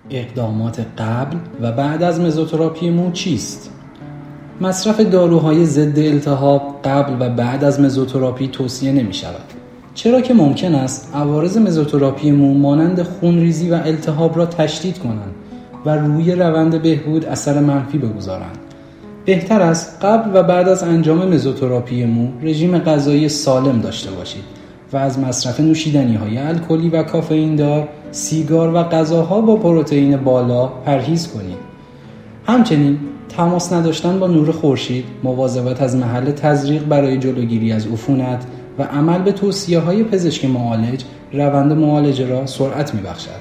اقدامات قبل و بعد از مزوتراپی مو چیست؟ مصرف داروهای ضد التهاب قبل و بعد از مزوتراپی توصیه نمی شود، چرا که ممکن است عوارض مزوتراپی مو مانند خونریزی و التهاب را تشدید کنند و روی روند بهبود اثر منفی بگذارند. بهتر است قبل و بعد از انجام مزوتراپی مو رژیم غذایی سالم داشته باشید و از مصرف نوشیدنی‌های الکلی و کافئین دار، سیگار و غذاها با پروتئین بالا پرهیز کنید. همچنین تماس نداشتن با نور خورشید، مواظبت از محل تزریق برای جلوگیری از عفونت و عمل به توصیه‌های پزشک معالج روند معالجه را سرعت می‌بخشد.